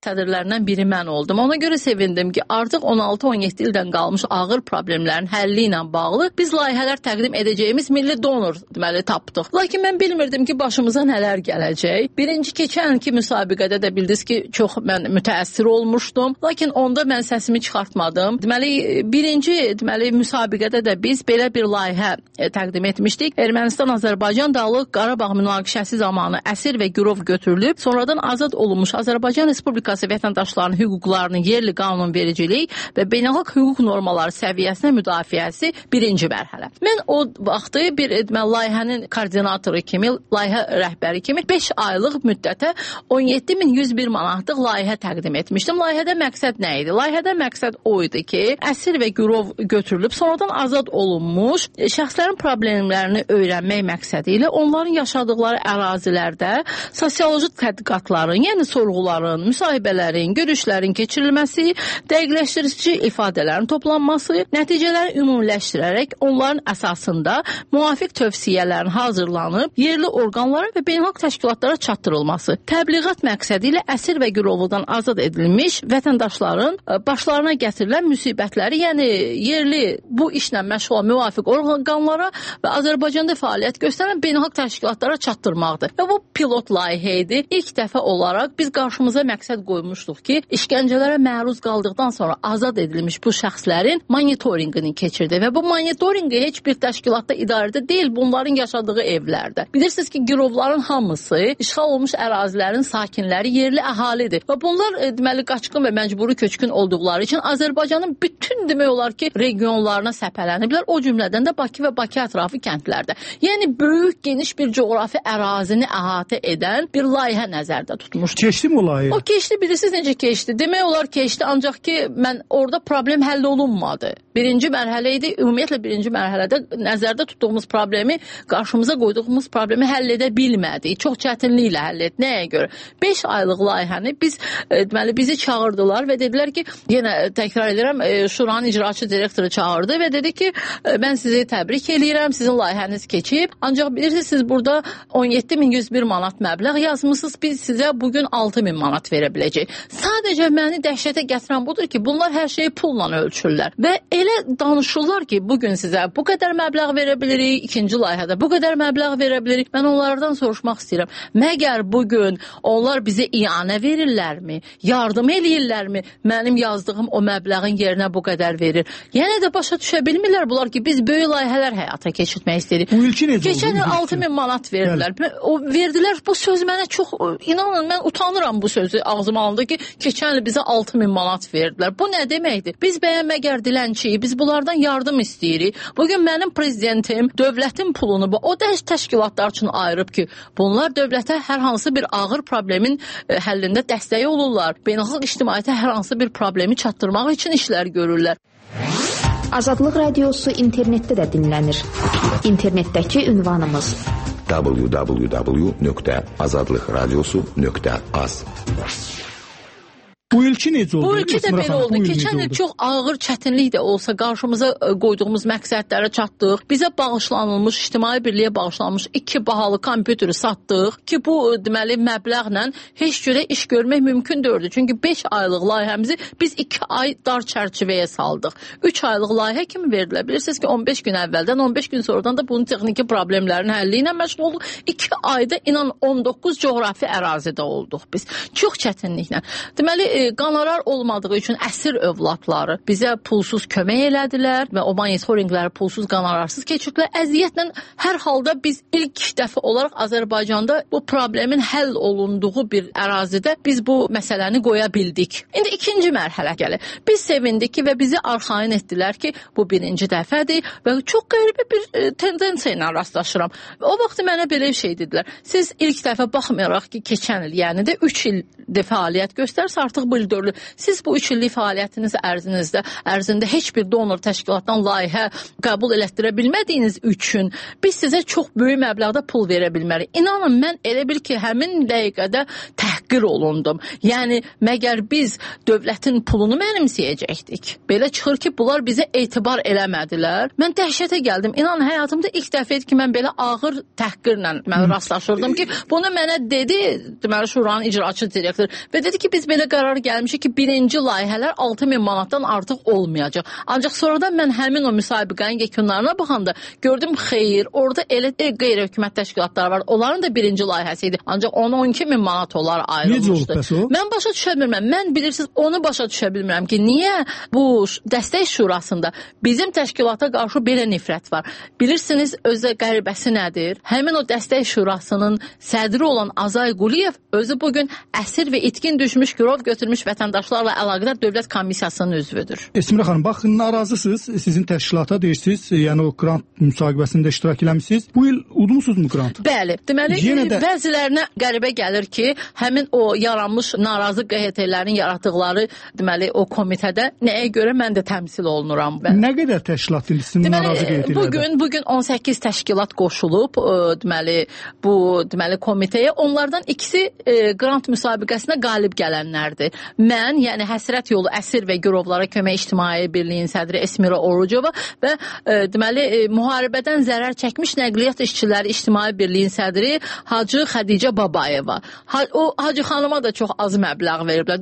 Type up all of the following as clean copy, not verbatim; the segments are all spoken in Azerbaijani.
sədrlərindən biri mən oldum. Ona görə sevindim ki, artıq 16-17 ildən qalmış ağır problemlərin həlli ilə bağlı biz layihələr təqdim edəcəyimiz milli donor deməli tapdıq. Lakin mən bilmirdim ki, başımıza nələr gələcək. Birinci keçən ilki müsabiqədə də bildiniz ki, çox mən mütəəssir olmuşdum. Lakin onda mən səsimi çıxartmadım. Deməli, birinci müsabiqədə də biz belə bir layihə təqdim etmişdik. Ermənistan-Azərbaycan Dağlıq Qarabağ münaqişəsi zamanı əsir və girov götürülüb, sonradan azad olunmuş Azərbaycan Respublikası vətəndaşlarının hüquqlarının yerli qanunvericilik və beynəlxalq hüquq normaları səviyyəsinə müdafiəsi birinci mərhələ. Mən o vaxtı bir layihənin koordinatoru kimi, layihə rəhbəri kimi 5 aylıq müddətə 17.101 manatlıq layihə təqdim etmişdim. Layihədə məqsəd nə idi? Layihədə məqsəd o idi ki, əsir və girov götürülüb, sonradan azad olunmuş şəxslərin problemlərini öyrənmək məqsədi ilə onların yaşadıkları ərazilərdə sosioloji tədqiqatların, yəni sorğuların, müsahibələrin, görüşlərin keçirilməsi, dəqiqləşdirici ifadələrin toplanması, nəticələri ümumiləşdirərək onların əsasında müvafiq tövsiyələrin hazırlanıb yerli orqanlara və beynəlxalq təşkilatlara çatdırılması, təbliğat məqsədi ilə əsir və girovludan azad edilmiş vətəndaşların başlarına gətirilən müsibətləri, yəni yerli bu işlə məşğul olan müvafiq orqanlara və Azərbaycanda fəaliyyət göstərən beynəlxalq təşkilatlara çatdırmaqdır. Və bu pilot layihə idi. İlk dəfə olaraq biz qarşımıza məqsəd qoymuşduq ki, işgəncələrə məruz qaldıqdan sonra azad edilmiş bu şəxslərin monitorinqini keçirdi və bu monitorinqi heç bir təşkilatda idarədə deyil, bunların yaşadığı evlərdə. Bilirsiniz ki, girovların hamısı işğal olmuş ərazilərin sakinləri yerli əhalidir və bunlar deməli qaçqın və məcburi köçkün olduqları üçün Azərbaycanın bütün demək olar ki, regionlarına səpələniblər, o cümlədən də Bakı və Bakı ətrafı kəndlərdə. Yəni böyük, geniş bir coğrafi ərazini əhatə edən bir layihə nəzərdə tutmuşdu. Keçdi mi o layihə? O keçdi, bilirsiniz necə keçdi? Demək olar keçdi, ancaq ki, mən orada problem həll olunmadı. Birinci mərhələ idi, ümumiyyətlə birinci mərhələdə nəzərdə tutduğumuz problemi, qarşımıza qoyduğumuz problemi həll edə bilmədik. Çox çətinliklə həll etdik. Nəyə görə? 5 aylıq layihəni deməli, bizi çağırdılar və dedilər ki, yenə təkrar edirəm, Şuranın icraçı direktoru çağırdı və dedi ki, mən sizi təbrik edirəm, sizin layihəniz keçib. Ancaq bilirsiniz, siz burada 17.101 manat məbləğ yazmısınız, biz sizə bugün 6.000 manat verə biləcək. Sadəcə məni dəhşətə gətirən budur ki, bunlar hər şeyi pulla ölçürlər və elə danışırlar ki, bugün sizə bu qədər məbləğ verə bilirik, ikinci layihədə bu qədər məbləğ verə bilirik. Mən onlardan soruşmaq istəyirəm. Məgər bugün onlar bizə ianə verirlərmi? Yardım eləyirlərmi? Mənim yazdığım o məbləğin yerinə bu qədər verir. Yəni də başa düşə bilmirlər bunlar ki, biz böyük layihələr həyata keçirmək istəyirik. Bu ilki necə oldu? Keçən il 6.000 manat verdilər. O verdilər, bu söz mənə çox, inanın, mən utanıram bu sözü ağzıma aldı ki, keçən il bizə 6.000 manat verdilər. Bu nə deməkdir? Biz bəyənməgər dilənçiyik, biz bunlardan yardım istəyirik. Bugün mənim prezidentim dövlətin pulunu o təşkilatlar üçün ayırıb ki, bunlar dövlətə hər hansı bir ağır problemin həllində dəstəyi olurlar. Beynəlxalq ictimaiyyətə hər hansı bir problemi çatdırmaq üçün işlər görürlər. Azadlıq Radiosu internetdə də dinlənir. İnternetdəki ünvanımız www.azadlıqradiosu.az. Bu ilki necə oldu? Bu ilki də belə oldu. Keçən il çox ağır çətinlik də olsa qarşımıza qoyduğumuz məqsədlərə çatdıq. Bizə bağışlanılmış, ictimai birliyə bağışlanmış 2 bahalı kompüteri satdıq ki, bu deməli məbləğlə heç cürə iş görmək mümkün deyildi. Çünki 5 aylıq layihəmizi biz 2 ay dar çərçivəyə saldıq. 3 aylıq layihə kimi verdilər. Bilirsiniz ki, 15 gün əvvəldən, 15 gün sonradan da bunun texniki problemlərin həlli ilə məşğul olduq. 2 ayda inan 19 coğrafi ərazidə olduq biz. Çox çətinliklə. Deməli, qanarar olmadığı üçün əsir övladları bizə pulsuz kömək elədilər və o monitorinqləri pulsuz, qanararsız keçirdilər. Əziyyətlə hər halda biz ilk dəfə olaraq Azərbaycanda bu problemin həll olunduğu bir ərazidə biz bu məsələni qoya bildik. İndi ikinci mərhələ gəlir. Biz sevindik ki və bizi arxayın etdilər ki, bu birinci dəfədir və çox qəribə bir tendensiya ilə rastlaşıram. O vaxt mənə belə bir şey dedilər. Siz ilk dəfə baxmayaraq ki, keçən il, yəni də 3 ildə fəaliyyət göstərsə, artıq bu il görülür. Siz bu 3 illik fəaliyyətiniz ərzində heç bir donor təşkilatdan layihə qəbul elətdirə bilmədiyiniz üçün biz sizə çox böyük məbləğdə pul verə bilmərik. İnanın, mən elə bil ki, həmin dəqiqədə təhqir olundum. Yəni, məgər biz dövlətin pulunu mənimsəyəcəkdik? Belə çıxır ki, bunlar bizə etibar eləmədilər. Mən dəhşətə gəldim. İnanın, həyatımda ilk dəfə idi ki, mən belə ağır təhqirlə rastlaşırdım ki, bunu mənə dedi, deməli, Şuranın icraçı direktor və dedi ki, biz belə qərar gəlmişik ki, birinci layihələr 6.000 manatdan artıq olmayacaq. Ancaq sonradan mən həmin o müsabiqənin yekunlarına baxanda gördüm, xeyr, orada elə qeyri-hökumət təşkilatları var. Onların da birinci layihəsi idi. Ancaq 12.000 manat olar ayrılmışdı. Necə olub bəs o? Mən başa düşə bilmirəm. Mən bilirsiniz, onu başa düşə bilmirəm ki, niyə bu dəstək şurasında bizim təşkilata qarşı belə nifrət var? Bilirsiniz, özü qəribəsi nədir? Həmin o dəstək şurasının sədri olan Azay Quliyev özü bugün əsir və itkin düşmüş, girov götürmüş vətəndaşlarla əlaqədar dövlət komissiyasının üzvüdür. Esmira xanım, baxın, narazısınız, sizin təşkilata deyirsiniz, yəni o grant müsahibəsində iştirak eləmişsiniz. Bu il udmusunuz mu grant? Bəli, deməli, bəzilərinə qəribə gəlir ki, həmin o yaranmış narazı QHT-lərin yaratdıqları, deməli, o komitədə nəyə görə mən də təmsil olunuram. Nə qədər təşkilat sizin narazı QHT-lərdə? Bugün 18 təşkilat qoşulub, deməli, komitəyə. Onlardan ikisi grant müsabiqəsinə qalib gələnlərdir. Mən, yəni Həsrət Yolu Əsir və Girovlara Kömək İctimai Birliyinin sədri Esmira Orucova və deməli, müharibədən zərər çəkmiş Nəqliyyat İşçiləri İctimai Birliyinin sədri Hacı Xədicə Babayeva. O Hacı xanıma da çox az məbləğ veriblər.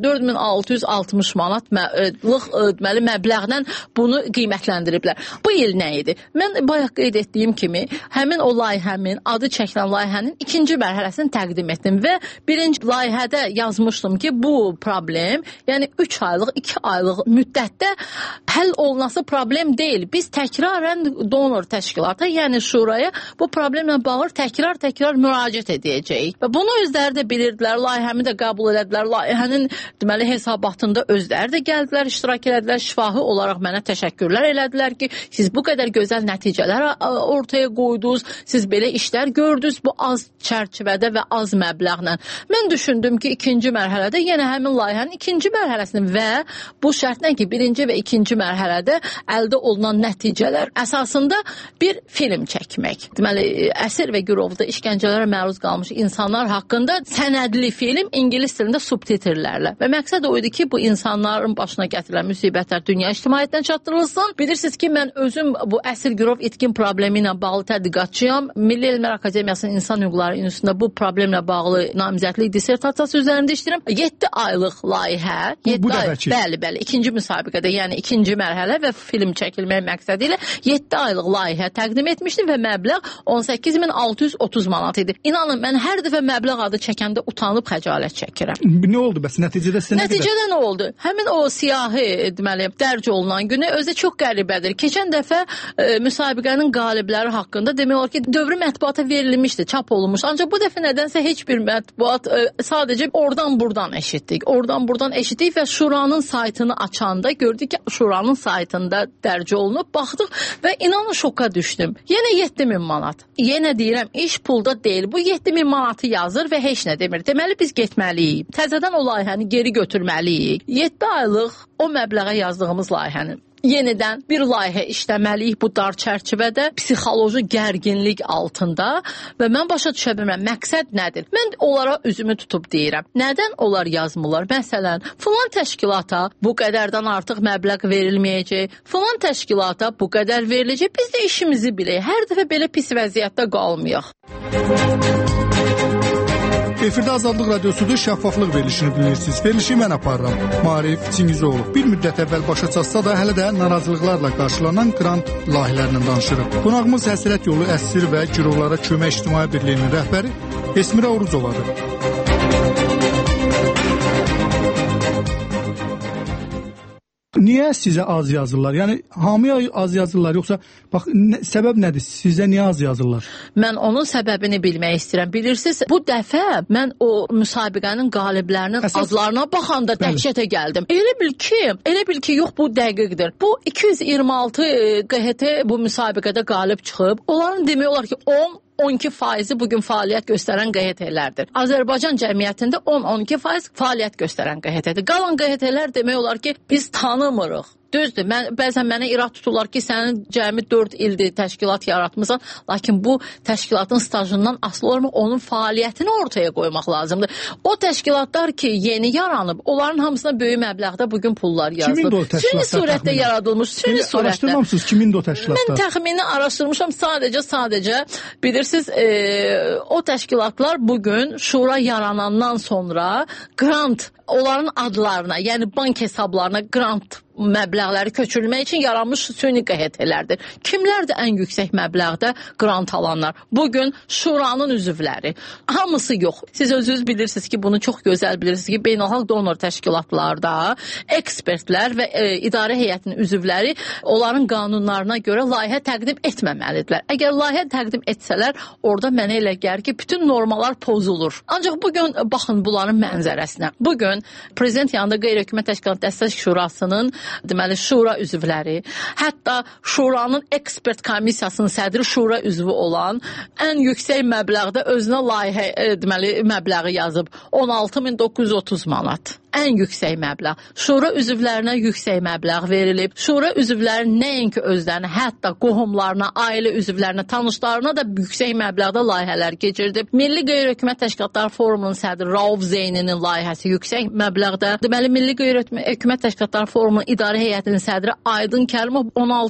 4660 manatlıq deməli məbləğlə bunu qiymətləndiriblər. Bu il nə idi? Mən bayaq qeyd etdiyim kimi, həmin o layihəmin, adı çəkilən layihənin ikinci mərhələsini təqdim etdim və birinci layihədə yazmışdım ki, bu problem, yəni 3 aylıq, 2 aylıq müddətdə həll olunası problem deyil. Biz təkrarən donor təşkilata, yəni şuraya bu problemlə bağlı təkrar müraciət edəcəyik. Və bunu özləri də bilirdilər, layihəmi də qəbul elədilər, layihənin deməli hesabatında özləri də gəldilər, iştirak elədilər, şifahi olaraq mənə təşəkkürlər elədilər ki, siz bu qədər gözəl nəticələr ortaya qoydunuz, siz belə işlər gördünüz bu az çərçivədə və az məbləğlə. Mən düşündüm ki, ikinci mərhələdə yenə həmin layihənin ikinci mərhələsini və bu şərtlə ki, birinci və ikinci mərhələdə əldə olunan nəticələr əsasında bir film çəkmək. Deməli, əsir və girovda işgəncələrə məruz qalmış insanlar haqqında sənədli film ingilis dilində subtitrlərlə. Və məqsəd o idi ki, bu insanların başına gətirilən müsibətlər dünya ictimaiyyətinə çatdırılsın. Bilirsiniz ki, mən özüm bu əsir girov itkin problemi ilə bağlı tədqiqatçıyam. Milli Elmlər Akademiyasının İnsan Hüquqları İnstitutunda bu problemlə bağlı namizədlik dissertasiyası üzərində işləyirəm. 7 aylıq layihə, 7 ay, bəli, ikinci müsabiqədə, yəni ikinci mərhələ və film çəkilmək məqsədi ilə 7 aylıq layihə təqdim etmişdim və məbləğ 18.630 manat idi. İnanın, mən hər dəfə məbləğ adı çəkəndə utanıb xəcalət çəkirəm. Nə oldu bəs? Nəticədə nə oldu? Həmin o siyahı, deməli, dərc olunan günü özü çox qəribədir. Keçən dəfə müsabiqənin qalibləri haqqında demək olar ki, dövrü mətbuata verilmişdi, çap olunmuş. Ancaq bu dəfə nədənsə heç bir mətbuat sadəcə oradan-buradan eşitdik və Şuranın saytını açanda gördük ki, Şuranın saytında dərc olunub, baxdıq və inanın şoka düşdüm. Yenə 7.000 manat. Yenə deyirəm, iş pulda deyil. Bu 7.000 manatı yazır və heç nə demir. Deməli, biz getməliyik. Təzədən o layihəni geri götürməliyik. 7 aylıq o məbləğə yazdığımız layihəni yenidən bir layihə işləməliyik bu dar çərçivədə, psixoloji gərginlik altında və mən başa düşə bilmirəm, məqsəd nədir? Mən onlara üzümü tutub deyirəm. Nədən onlar yazmırlar? Məsələn, filan təşkilata bu qədərdən artıq məbləğ verilməyəcək, filan təşkilata bu qədər veriləcək, biz də işimizi bilək. Hər dəfə belə pis vəziyyətdə qalmayaq. Efirdə Azadlıq Radiosudur, şəffaflıq verilişini dinləyirsiniz. Verilişi mən aparıram. Maarif Çingizoğlu. Bir müddət əvvəl başa çatsa da hələ də narazılıqlarla qarşılanan grant layihələrindən danışırıq. Qonağımız Həsrət Yolu Əsir və Girovlara Kömək İctimai Birliyinin rəhbəri Esmira Orucovadır. Niyə sizə az yazırlar? Yəni hamıya az yazırlar, yoxsa bax səbəb nədir? Sizə niyə az yazırlar? Mən onun səbəbini bilmək istəyirəm. Bilirsiniz, bu dəfə mən o müsabiqənin qaliblərinin azlarına baxanda dəhşətə gəldim. Elə bil ki, yox, bu dəqiqdir. Bu 226 QHT bu müsabiqədə qalib çıxıb. Onların demək olar ki, 12% bugün fəaliyyət göstərən QHT-lərdir. Azərbaycan cəmiyyətində 10-12% fəaliyyət göstərən QHT-dir. Qalan QHT-lər demək olar ki, biz tanımırıq. Düzdür, bəzən mənə irad tuturlar ki, sənin cəmi 4 ildir təşkilat yaratmısan, lakin bu təşkilatın stajından asılı olmaq, onun fəaliyyətini ortaya qoymaq lazımdır. O təşkilatlar ki, yeni yaranıb, onların hamısına böyük məbləğdə bugün pullar yazılır. Süni surətdə yaradılmış, süni surətdə. Araşdırmamısınız, kimindir o təşkilatlar? Mən təxmini araşdırmışam, sadəcə bilirsiniz, o təşkilatlar bugün şura yaranandan sonra grant, onların adlarına, yəni bank hesablarına grant məbləğləri köçürülmək üçün yaranmış süni QHT-lərdir. Kimlərdir ən yüksək məbləğdə qrant alanlar? Bugün şuranın üzvləri. Hamısı yox. Siz özünüz bilirsiniz ki, bunu çox gözəl bilirsiniz ki, beynəlxalq donor təşkilatlarda ekspertlər və idarə heyətinin üzvləri onların qanunlarına görə layihə təqdim etməməlidirlər. Əgər layihə təqdim etsələr, orada mənə elə gəlir ki, bütün normalar pozulur. Ancaq bugün baxın bunların mənzərəsinə. Bugün prezident yanında Qeyri-Hökumət Təşkilat Dəstək Şurasının deməli şura üzvləri, hətta şuranın ekspert komissiyasının sədri şura üzvü olan ən yüksək məbləğdə özünə layihə deməli məbləği yazıb 16.930 manat. Ən yüksək məbləğ. Şura üzvlərinə yüksək məbləğ verilib. Şura üzvləri nəinki özlərinə, hətta qohumlarına, ailə üzvlərinə, tanışlarına da yüksək məbləğdə layihələr keçirdib. Milli Qeyri-Hökumət Təşkilatları Forumunun sədri Rauf Zeyninin layihəsi yüksək məbləğdə. Deməli, Milli Qeyri-Hökumət Təşkilatları Forumunun idarə heyətinin sədri Aydın Kərimov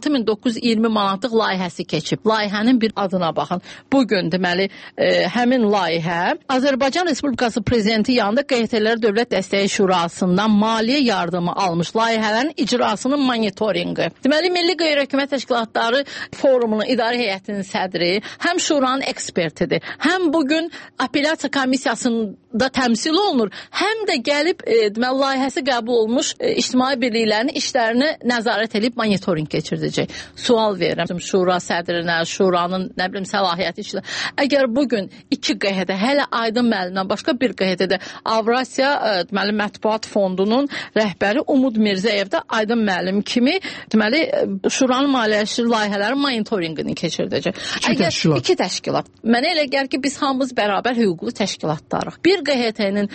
16.920 manatlıq layihəsi keçib. Layihənin bir adına baxın. Bugün deməli, həmin layihə Azərbaycan Respublikası Prezidenti yanında QHT-lər Dövlət Dəstəyi Şurasından maliyyə yardımı almış layihələrin icrasının monitorinqi. Deməli, Milli Qeyri-Hökumət Təşkilatları Forumunun idarə heyətinin sədri həm şuranın ekspertidir, həm bugün apellyasiya komissiyasında təmsil olunur, həm də gəlib deməli, layihəsi qəbul olmuş ictimai birliklərin işlərini nəzarət edib monitorinq keçirdəcək. Sual verirəm şura sədrinə, şuranın nə bilim səlahiyyəti işlə. Əgər bugün 2 QHT, hələ Aydın müəllimdən başqa bir QHT-də Avrasiya deməli Mətbuat Fondunun rəhbəri Umud Mirzəyev də Aydın müəllim kimi deməli şuranın maliyyələşdirici layihələrin monitorinqini keçirdəcək. İki təşkilat. Mənə elə gəlir ki, biz hamımız bərabər hüquqlu təşkilatlarıq. Bir QHT-nin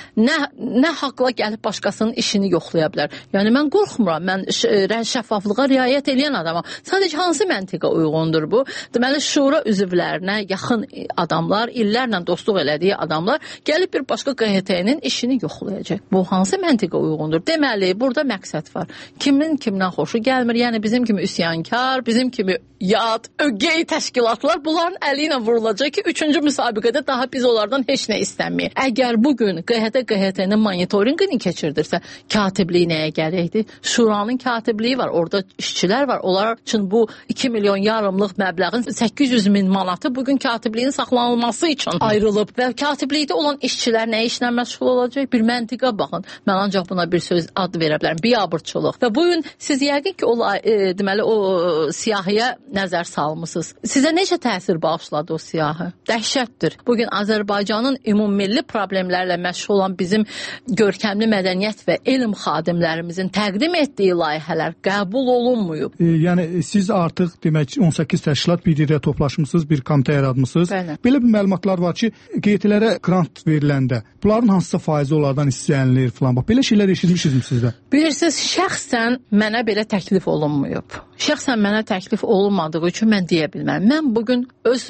nə haqla gəlib başqasının işini yoxlaya bilər. Yəni mən qorxmuram, mən şəffaflığa riayət edən adamam. Sadəcə hansı məntiqə uyğundur bu? Deməli şura üzvlərinə yaxın adamlar, illərlə dostluq elədiyi adamlar gəlib bir başqa QHT-nin işini yoxlayacaq. Bu hansı məntiqə uyğundur? Deməli, burada məqsəd var. Kimin kimdən xoşu gəlmir? Yəni bizim kimi üsyankar, bizim kimi yad, ögey təşkilatlar bunların əli ilə vurulacaq ki, 3-cü müsabiqədə daha biz onlardan heç nə istəməyik. Əgər bugün QHT-nin monitorinqini keçirdirsə, katiblik nəyə gələkdir? Şuranın katibliyi var, orada işçilər var. Onlar üçün bu 2 milyon yarımlıq məbləğin 800 min manatı bugün katibliyin saxlanılması üçün ayrılıb və katiblikdə olan işçilər nə işlə məşğul olacaq? Bir məntiqə baxın. Mən ancaq buna bir söz ad verə bilərəm. Biabırçılıq. Və bugün siz yəqin ki, deməli o siyahıya nəzər salmısınız. Sizə necə təsir bağışladı o siyahı? Dəhşətdir. Bugün Azərbaycanın ümummilli problemlərlə məşğul olan bizim görkəmli mədəniyyət və elm xadimlərimizin təqdim etdiyi layihələr qəbul olunmuyub. Yəni siz artıq demək 18 təşkilat bir yerə toplaşmısınız, bir komitə yaratmısınız. Bəli. Belə bir məlumatlar var ki, QHT-lərə grant veriləndə bunların hansısa faizi onlardan istənilir falan. Bax, belə şeylər eşitmişsinizmi sizdə? Bilirsiniz, şəxsən mənə belə təklif olunmuyub. Şəxsən mənə təklif olunmadığı üçün mən deyə bilmərəm. Mən bugün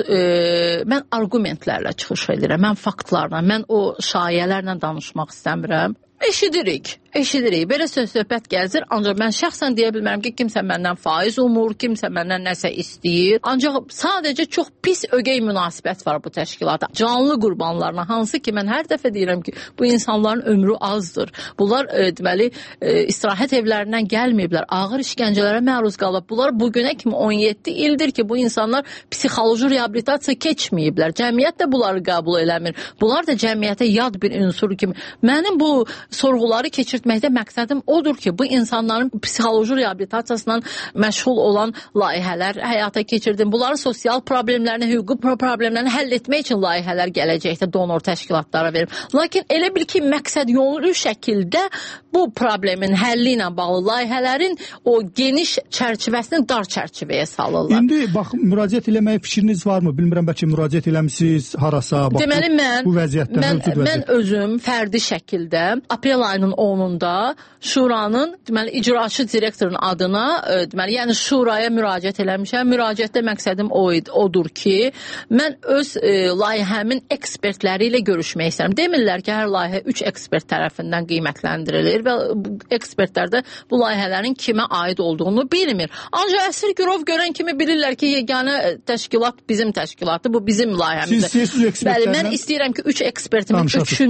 mən argumentlərlə çıxış edirəm, mən faktlarla, mən o şayələrlə danışmaq istəmirəm. Eşidirik. Belə söhbət gəzir, ancaq mən şəxsən deyə bilmərəm ki, kimsə məndən faiz umur, kimsə məndən nəsə istəyir. Ancaq sadəcə çox pis ögey münasibət var bu təşkilata. Canlı qurbanlarına, hansı ki, mən hər dəfə deyirəm ki, bu insanların ömrü azdır. Bunlar deməli istirahət evlərindən gəlməyiblər, ağır işgəncələrə məruz qalıb. Bunlar bugünə kimi 17 ildir ki, bu insanlar psixoloji reabilitasiya keçməyiblər. Cəmiyyət də bunları qəbul eləmir. Bunlar da cəmiyyətə yad bir ünsur kimi. Mənim bu sorğuları keçirdiyim keçirtməkdə məqsədim odur ki, bu insanların psixoloji reabilitasiyasından məşğul olan layihələr həyata keçirdim. Bunların sosial problemlərini, hüquqi problemlərini həll etmək üçün layihələr gələcəkdə donor təşkilatlara verim. Lakin elə bil ki, məqsəd yolu şəkildə bu problemin həlli ilə bağlı layihələrin o geniş çərçivəsini dar çərçivəyə salırlar. İndi bax, müraciət eləməyə fikriniz varmı? Bilmirəm, bəlkə müraciət eləmisiniz harasa? Bax, deməli, bu vəziyyətdən, mən özüm fərdi şəkildə aprel ayının 10-unda Şuranın deməli icraçı direktorun adına deməli yəni Şuraya müraciət eləmişəm. Müraciətdə məqsədim odur ki, mən öz layihəmin ekspertləri ilə görüşmək istəyirəm. Demirlər ki, hər layihə 3 ekspert tərəfindən qiymətləndirilir və bu ekspertlər də bu layihələrin kimə aid olduğunu bilmir. Ancaq əsir girov görən kimi bilirlər ki, yeganə təşkilat bizim təşkilatdır, bu bizim layihəmizdir. Siz ekspertlərlə? Bəli, mən istəyirəm ki, 3 ekspertimin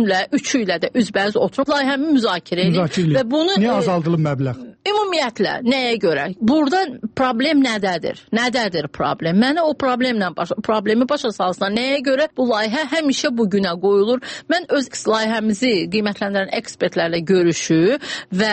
üçü ilə də üzbəüz oturub layihəmi müzakirə edin və bunu niyə azaldılıb məbləğ? Ümumiyyətlə, nəyə görə? Burada problem nədədir? Nədədir problem? Mənə o problemi başa salsınlar. Nəyə görə bu layihə həmişə bu günə qoyulur? Mən öz layihəmizi qiymətləndirən ekspertlərlə görüşüb və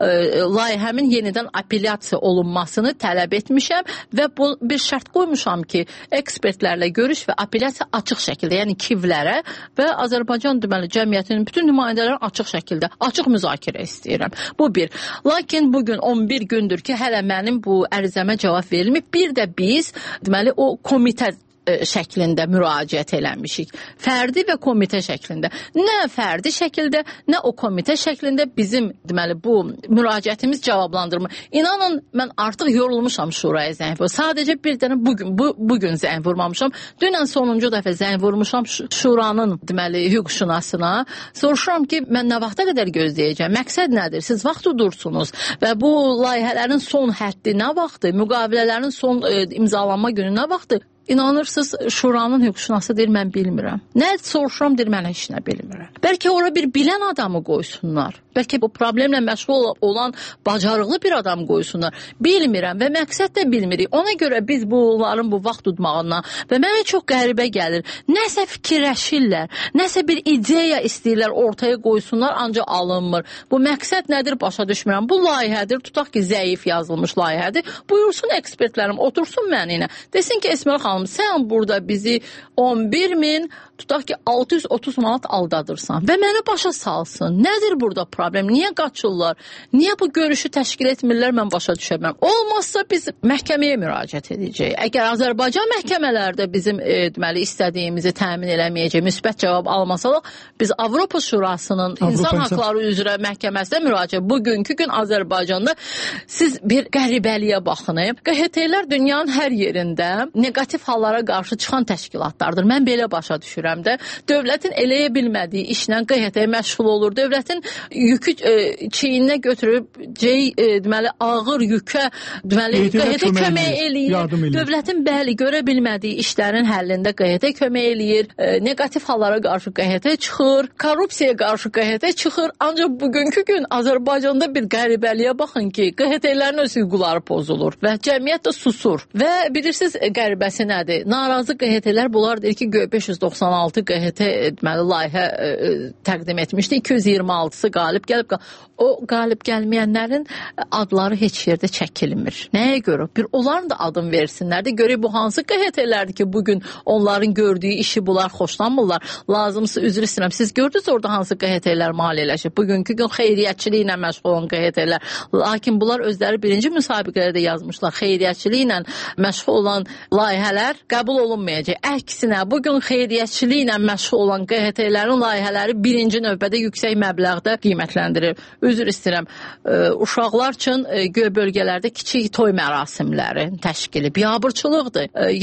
layihəmin yenidən apellyasiya olunmasını tələb etmişəm və bu bir şərt qoymuşam ki, ekspertlərlə görüş və apellyasiya açıq şəkildə, yəni KİV-lərə və Azərbaycan deməli cəmiyyətinin bütün nümayəndələrini açıq şəkildə, açıq müzakirə istəyirəm. Bu bir. Lakin bugün 11 gündür ki, hələ mənim bu ərizəmə cavab verilməyib. Bir də biz deməli o komitə şəklində müraciət eləmişik. Fərdi və komitə şəklində. Nə fərdi şəkildə, nə o komitə şəklində bizim deməli bu müraciətimiz cavablandırmır. İnanın, mən artıq yorulmuşam Şuraya zəng vurmuşam. Sadəcə bir dənə bugün zəng vurmamışam. Dünən sonuncu dəfə zəng vurmuşam Şuranın deməli hüquqşünasına. Soruşuram ki, mən nə vaxta qədər gözləyəcəm? Məqsəd nədir? Siz vaxt udursunuz və bu layihələrin son həddi nə vaxtdır? Müqavilələrin son imzalanma günü nə vaxtdır? İnanırsınız, Şuranın hüquqşünası deyir, mən bilmirəm. Nə soruşuram, deyir, mən heç nə bilmirəm. Bəlkə ora bir bilən adamı qoysunlar. Bəlkə bu problemlə məşğul olan bacarıqlı bir adam qoysunlar. Bilmirəm və məqsəd də bilmirik. Ona görə biz bunların bu vaxt tutmağından və mənə çox qəribə gəlir. Nəsə fikirləşirlər, nəsə bir ideya istəyirlər ortaya qoysunlar, ancaq alınmır. Bu məqsəd nədir, başa düşmürəm. Bu layihədir, tutaq ki, zəif yazılmış layihədir. Buyursun ekspertlərim, otursun mənimlə. Desin ki, Esmer xanım, sən burada bizi 11.000, tutaq ki, 630 manat aldadırsan və mənə başa salsın. Nədir burada problem? Niyə qaçırlar? Niyə bu görüşü təşkil etmirlər? Mən başa düşəməm. Olmazsa biz məhkəməyə müraciət edəcəyik. Əgər Azərbaycan məhkəmələrdə bizim deməli istədiyimizi təmin eləməyəcək, müsbət cavab almasalar, biz Avropa Şurasının İnsan Haqları üzrə məhkəməsinə müraciət. Bugünkü gün Azərbaycanda siz bir qəribəliyə baxın. QHT-lər dünyanın hər yerində negativ hallara qarşı çıxan təşkilatlardır. Mən belə başa düşürəm də. Dövlətin eləyə bilmədiyi işlə QHT məşğul olur. Dövlətin yükü çiyninə götürüb deməli ağır yükə deməli QHT kömək eləyir. Dövlətin bəli görə bilmədiyi işlərin həllində QHT kömək eləyir. Negativ hallara qarşı QHT çıxır. Korrupsiyaya qarşı QHT çıxır. Ancaq bugünkü gün Azərbaycanda bir qəribəliyə baxın ki, QHT-lərin öz hüquqları pozulur və cəmiyyət də susur. Və bilirsiniz qəribəsi nədir? Narazı QHT-lər bunlar deyir ki, 596 QHT deməli layihə təqdim etmişdi. 226-sı qalib gəlib. O qalib gəlməyənlərin adları heç yerdə çəkilmir. Nəyə görə? Bir onların da adını versinlər də görək bu hansı QHT-lərdir ki, bugün onların gördüyü işi bunlar xoşlanmırlar. Lazımsa üzr istəyirəm. Siz gördünüz orada hansı QHT-lər maliyyələşib? Bugünkü gün xeyriyyətçiliklə məşğul olan QHT-lər. Lakin bunlar özləri birinci müsabiqələrdə yazmışlar. Xeyriyyətçiliklə məşğul olan layihələr qəbul olunmayacaq. Əksinə, bugün xeyriyyətçiliklə məşğul olan QHT-lərin layihələri birinci növbədə yüksək məbləğdə qiymətləndirir. Üzr istəyirəm. Uşaqlar üçün göy bölgələrdə kiçik toy mərasimləri təşkili biabırçılıqdır.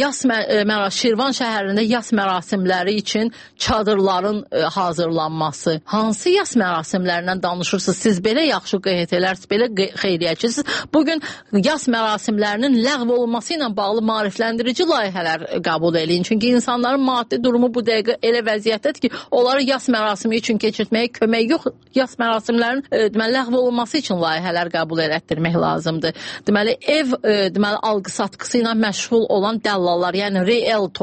Şirvan şəhərində yas mərasimləri üçün çadırların hazırlanması. Hansı yas mərasimlərindən danışırsınız? Siz belə yaxşı QHT-lər, siz belə xeyriyyətçisiniz. Bugün yas mərasimlərinin ləğv olunması ilə bağlı maarifləndirici layihələr qəbul eləyin. Çünki insanların maddi durumu bu dəqiqə elə vəziyyətdədir ki, onları yas mərasimi üçün keçirtməyə kömək yox. Yas mərasimlərin deməli ləğv olunması üçün layihələr qəbul etdirmək lazımdır. Deməli ev deməli alqı-satqısı ilə məşğul olan dəllallar, yəni realtor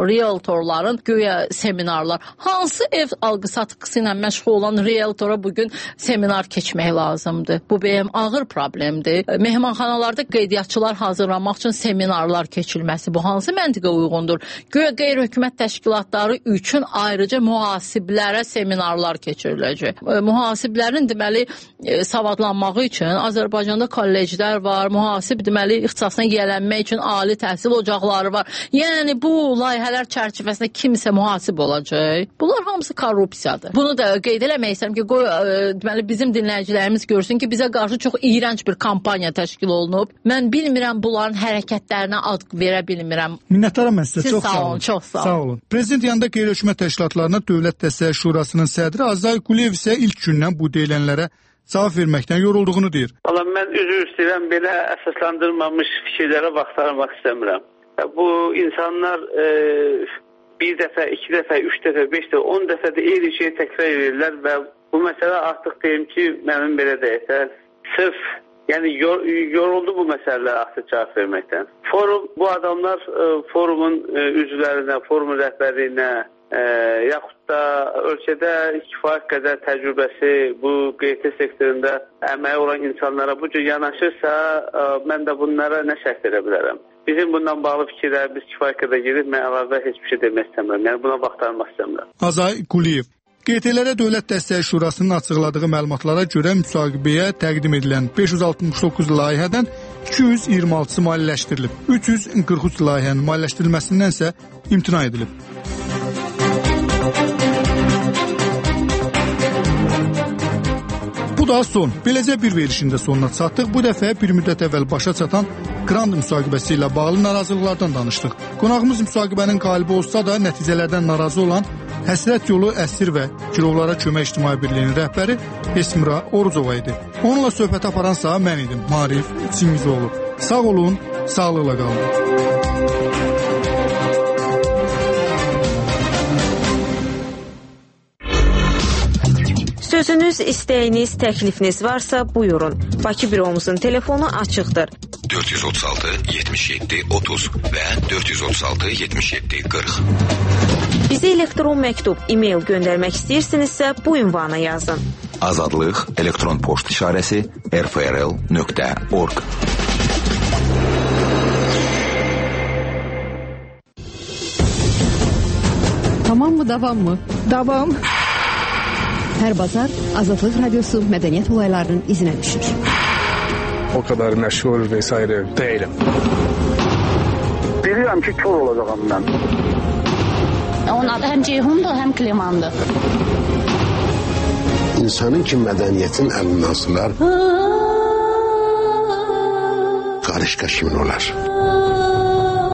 realtorların göyə seminarlar. Hansı ev alqı-satqısı ilə məşğul olan realtora bugün seminar keçmək lazımdır? Bu benim ağır problemdir. Mehmanxanalarda qeydiyyatçılar hazırlamaq üçün seminarlar keçilməsi bu hansı məntiqə uyğundur? Göyə qeyri-hökumət təşkilatları üçün ayrıca mühasiblərə seminarlar keçiriləcək. Mühasiblərin deməli savadlanması üçün Azərbaycanda kolleclər var, mühasib deməli ixtisasına yiyələnmək üçün ali təhsil ocaqları var. Yəni bu layihələr çərçivəsində kimsə mühasib olacaq. Bunlar hamısı korrupsiyadır. Bunu da qeyd eləmək istəyirəm ki, deməli bizim dinləyicilərimiz görsün ki, bizə qarşı çox iyrənc bir kampaniya təşkil olunub. Mən bilmirəm bunların hərəkətlərinə ad verə bilmirəm. Minnətdaram mən sizə. Çox sağ olun. Çox sağ olun. Sağ olun. Prezident yanında qeyri-hökumət təşkilatlarına Dövlət Dəstək Şurasının sədri Azay Quliyev isə ilk gündən bu deyilənlərə cavab verməkdən yorulduğunu deyir. Valla mən üzr istəyirəm, belə əsaslandırmamış fikirlərə vaxtarmaq istəmirəm. Bu insanlar bir dəfə, iki dəfə, üç dəfə, beş dəfə, 10 dəfə də eyni şeyi təkrar edirlər və bu məsələ artıq deyim ki, mənim belə deyək, sırf yəni yoruldu bu məsələlər artıq cavab verməkdən. Forum, bu adamlar forumun üzvlərinə, forumun rəhbərliyinə, yaxud da ölkədə kifayət qədər təcrübəsi bu QT sektorunda əməyi olan insanlara bu cür yanaşırsa, mən də bunlara nə şərh edə bilərəm? Bizim bundan bağlı fikirlərimiz kifayət qədər gedir, mən əlavə heç bir şey demək istəmirəm, yəni buna vaxtarmaq istəmirəm. Azay Quliyev. QT-lərə Dövlət Dəstək Şurasının açıqladığı məlumatlara görə müsahibəyə təqdim edilən 569 layihədən 226-sı maliyyələşdirilib. 343 layihənin maliyyələşdirilməsindən isə imtina edilib. Bu da son. Beləcə bir verilişin də sonuna çatdıq. Bu dəfə bir müddət əvvəl başa çatan qrant müsahibəsi ilə bağlı narazılıqlardan danışdıq. Qonağımız müsahibənin qalibi olsa da nəticələrdən narazı olan Həsrət Yolu Əsir və Girovlara Kömək İctimai Birliyinin rəhbəri Esmira Orucova idi. Onunla söhbət aparansa mən idim, Marif Çingizoğlu. Sağ olun, sağlıqla qalın. Sözünüz, istəyiniz, təklifiniz varsa buyurun. Bakı büromuzun telefonu açıqdır. 436 77 30 və 436 77 40. Bizə elektron məktub, e-mail göndərmək istəyirsinizsə bu ünvana yazın. Azadlıq elektron poçt işarəsi rfrl.org. Tamam mı, davam mı? Davam. Hər bazar Azadlıq Radiosu mədəniyyət olaylarının izinə düşür. O kadar məşhur vesaire değilim. Bilirəm ki, kör olacağam mən. Onun adı həm Ceyhundur, həm Klimandır. İnsanın ki mədəniyyətin əlindən asılar, qarışqa kimin olar?